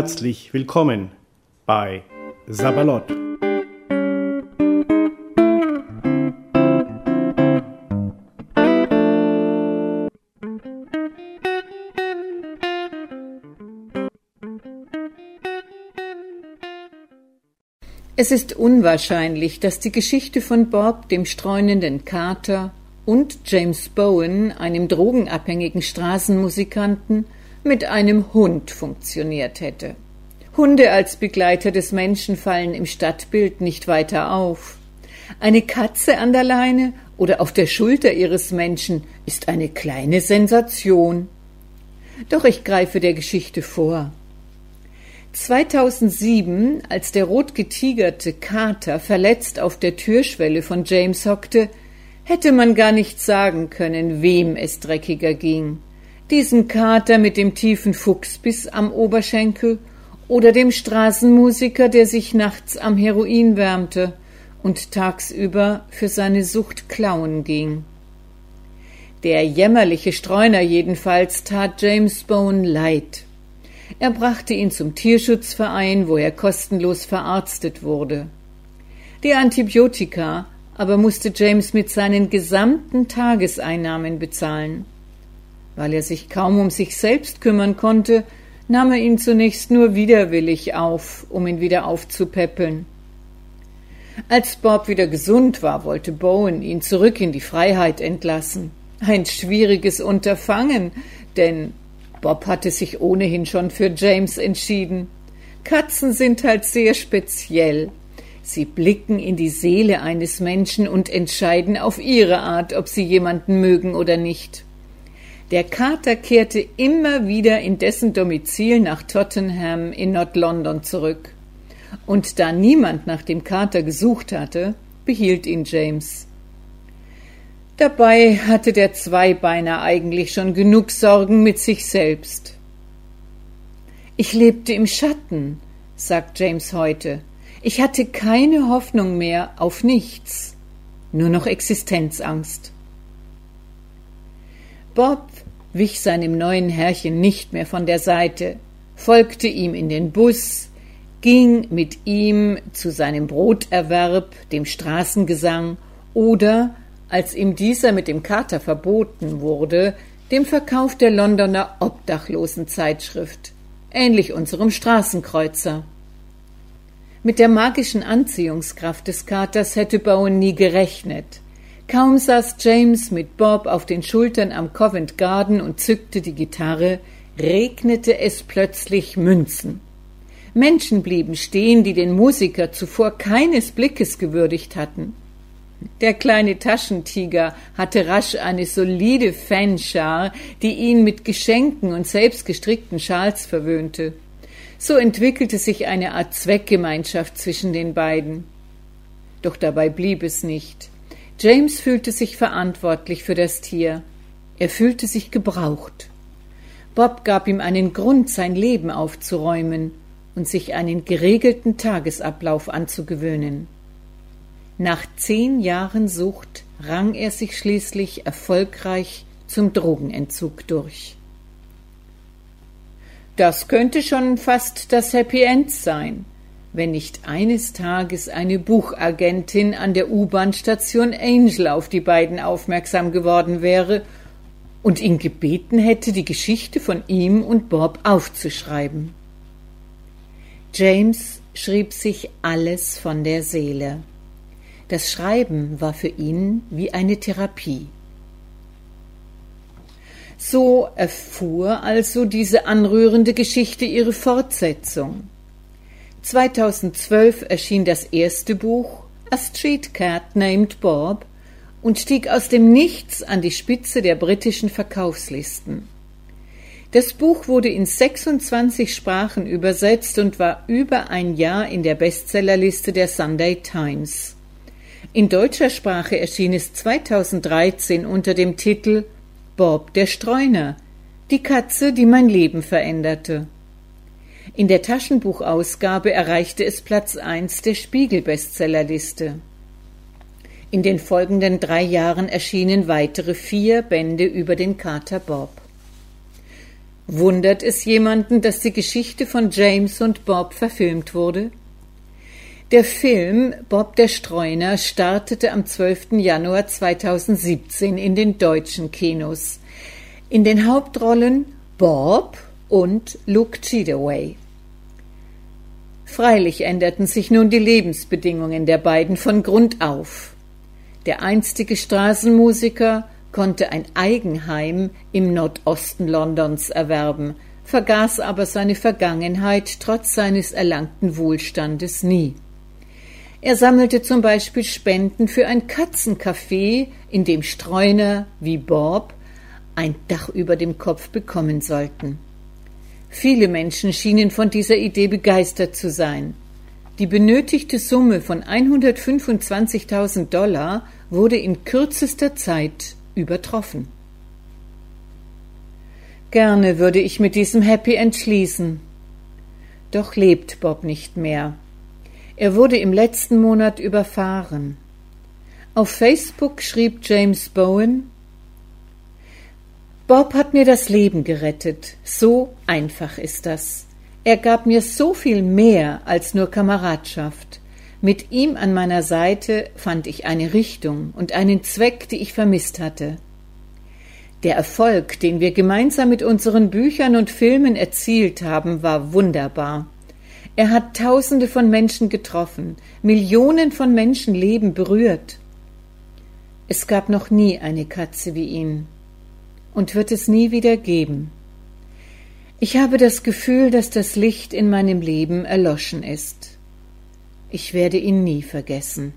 Herzlich willkommen bei Sabalot. Es ist unwahrscheinlich, dass die Geschichte von Bob, dem streunenden Kater, und James Bowen, einem drogenabhängigen Straßenmusikanten, mit einem Hund funktioniert hätte. Hunde als Begleiter des Menschen fallen im Stadtbild nicht weiter auf. Eine Katze an der Leine oder auf der Schulter ihres Menschen ist eine kleine Sensation. Doch ich greife der Geschichte vor. 2007, als der rotgetigerte Kater verletzt auf der Türschwelle von James hockte, hätte man gar nicht sagen können, wem es dreckiger ging. Diesem Kater mit dem tiefen Fuchsbiss am Oberschenkel oder dem Straßenmusiker, der sich nachts am Heroin wärmte und tagsüber für seine Sucht klauen ging. Der jämmerliche Streuner jedenfalls tat James Bowen leid. Er brachte ihn zum Tierschutzverein, wo er kostenlos verarztet wurde. Die Antibiotika aber musste James mit seinen gesamten Tageseinnahmen bezahlen. Weil er sich kaum um sich selbst kümmern konnte, nahm er ihn zunächst nur widerwillig auf, um ihn wieder aufzupäppeln. Als Bob wieder gesund war, wollte Bowen ihn zurück in die Freiheit entlassen. Ein schwieriges Unterfangen, denn Bob hatte sich ohnehin schon für James entschieden. Katzen sind halt sehr speziell. Sie blicken in die Seele eines Menschen und entscheiden auf ihre Art, ob sie jemanden mögen oder nicht. Der Kater kehrte immer wieder in dessen Domizil nach Tottenham in Nord-London zurück. Und da niemand nach dem Kater gesucht hatte, behielt ihn James. Dabei hatte der Zweibeiner eigentlich schon genug Sorgen mit sich selbst. »Ich lebte im Schatten«, sagt James heute. »Ich hatte keine Hoffnung mehr auf nichts, nur noch Existenzangst.« Bob wich seinem neuen Herrchen nicht mehr von der Seite, folgte ihm in den Bus, ging mit ihm zu seinem Broterwerb, dem Straßengesang oder, als ihm dieser mit dem Kater verboten wurde, dem Verkauf der Londoner Obdachlosenzeitschrift, ähnlich unserem Straßenkreuzer. Mit der magischen Anziehungskraft des Katers hätte Bowen nie gerechnet. Kaum saß James mit Bob auf den Schultern am Covent Garden und zückte die Gitarre, regnete es plötzlich Münzen. Menschen blieben stehen, die den Musiker zuvor keines Blickes gewürdigt hatten. Der kleine Taschentiger hatte rasch eine solide Fanschar, die ihn mit Geschenken und selbstgestrickten Schals verwöhnte. So entwickelte sich eine Art Zweckgemeinschaft zwischen den beiden. Doch dabei blieb es nicht. James fühlte sich verantwortlich für das Tier. Er fühlte sich gebraucht. Bob gab ihm einen Grund, sein Leben aufzuräumen und sich einen geregelten Tagesablauf anzugewöhnen. Nach 10 Jahren Sucht rang er sich schließlich erfolgreich zum Drogenentzug durch. Das könnte schon fast das Happy End sein, wenn nicht eines Tages eine Buchagentin an der U-Bahn-Station Angel auf die beiden aufmerksam geworden wäre und ihn gebeten hätte, die Geschichte von ihm und Bob aufzuschreiben. James schrieb sich alles von der Seele. Das Schreiben war für ihn wie eine Therapie. So erfuhr also diese anrührende Geschichte ihre Fortsetzung. 2012 erschien das erste Buch, A Street Cat Named Bob, und stieg aus dem Nichts an die Spitze der britischen Verkaufslisten. Das Buch wurde in 26 Sprachen übersetzt und war über ein Jahr in der Bestsellerliste der Sunday Times. In deutscher Sprache erschien es 2013 unter dem Titel Bob der Streuner, die Katze, die mein Leben veränderte. In der Taschenbuchausgabe erreichte es Platz 1 der Spiegel-Bestsellerliste. In den folgenden 3 Jahren erschienen weitere 4 Bände über den Kater Bob. Wundert es jemanden, dass die Geschichte von James und Bob verfilmt wurde? Der Film Bob der Streuner startete am 12. Januar 2017 in den deutschen Kinos. In den Hauptrollen Bob und Luke Cheataway. Freilich änderten sich nun die Lebensbedingungen der beiden von Grund auf. Der einstige Straßenmusiker konnte ein Eigenheim im Nordosten Londons erwerben, vergaß aber seine Vergangenheit trotz seines erlangten Wohlstandes nie. Er sammelte zum Beispiel Spenden für ein Katzencafé, in dem Streuner wie Bob ein Dach über dem Kopf bekommen sollten. Viele Menschen schienen von dieser Idee begeistert zu sein. Die benötigte Summe von $125.000 wurde in kürzester Zeit übertroffen. Gerne würde ich mit diesem Happy End schließen. Doch lebt Bob nicht mehr. Er wurde im letzten Monat überfahren. Auf Facebook schrieb James Bowen: Bob hat mir das Leben gerettet. So einfach ist das. Er gab mir so viel mehr als nur Kameradschaft. Mit ihm an meiner Seite fand ich eine Richtung und einen Zweck, die ich vermisst hatte. Der Erfolg, den wir gemeinsam mit unseren Büchern und Filmen erzielt haben, war wunderbar. Er hat Tausende von Menschen getroffen, Millionen von Menschenleben berührt. Es gab noch nie eine Katze wie ihn und wird es nie wieder geben. Ich habe das Gefühl, dass das Licht in meinem Leben erloschen ist. Ich werde ihn nie vergessen.